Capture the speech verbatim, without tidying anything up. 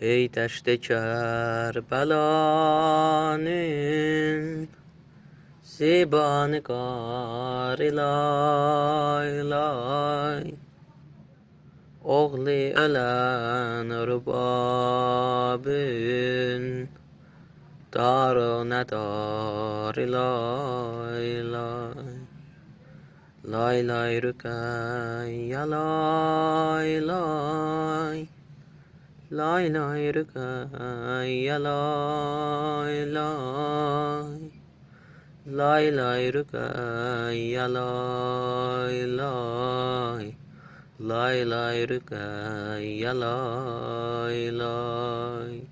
ای دشت کربلانین زیبانگار لای لای oğlu ölen rubabın darı nedar lay lay lay lay rükay ya lay lay lay lay rükay ya lay lay lay lay rükay ya lay lay lay lay rükay ya lay lay